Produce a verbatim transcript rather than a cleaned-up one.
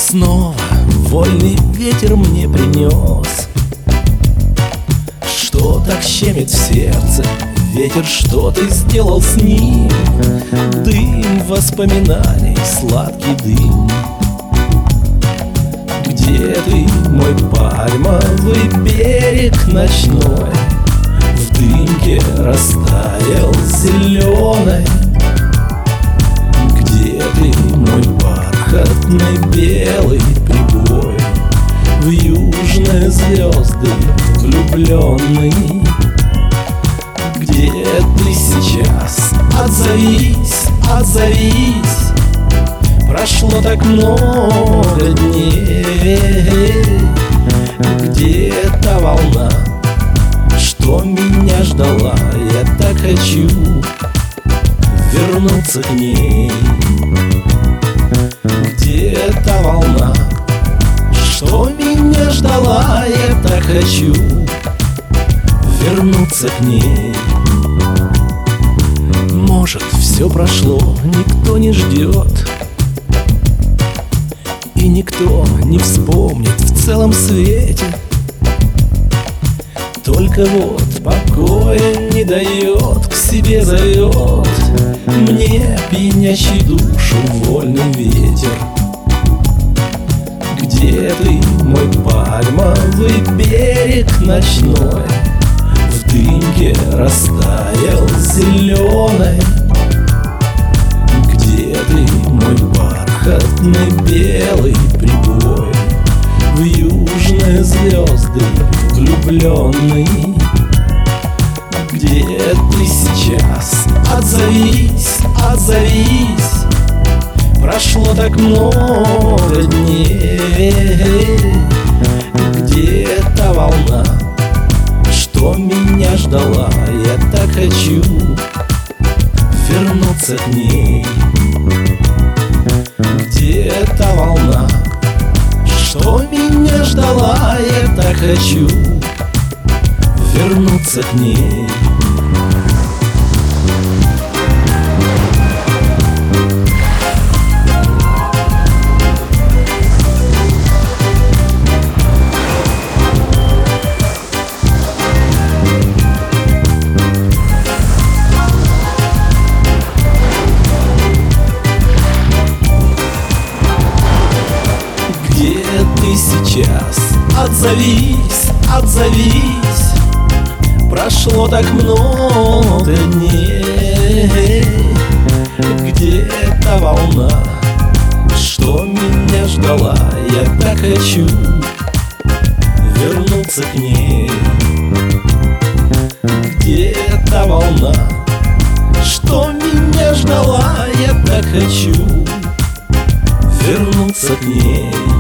Снова вольный ветер мне принес. Что так щемит в сердце? Ветер, что ты сделал с ним? Дым воспоминаний, сладкий дым. Где ты, мой пальмовый берег ночной? В дымке растаял зеленой. Где ты, мой бархатный белый прибой? В южные звезды влюбленный. Где ты сейчас? Отзовись, отзовись. Прошло так много дней. Где та волна, что меня ждала? Я так хочу вернуться к ней. Где та волна, что меня ждала? Я так хочу вернуться к ней. Может, все прошло, никто не ждет, и никто не вспомнит в целом свете. Только вот покоя не дает, к себе зовет мне пьянящий душу вольный ветер. Где ты, мой пальмовый берег ночной? В дымке растаял зеленой. Где ты, мой бархатный белый прибой? В южные звезды влюбленный. Где ты сейчас? Отзовись, отзовись. Прошло так много дней. Где та волна, что меня ждала? Я так хочу вернуться к ней. Где та волна, что меня ждала? Я так хочу вернуться к ней. Где ты сейчас? Отзовись, отзовись. Прошло так много дней. Где та волна, что меня ждала? Я так хочу вернуться к ней. Где та волна, что меня ждала? Я так хочу вернуться к ней.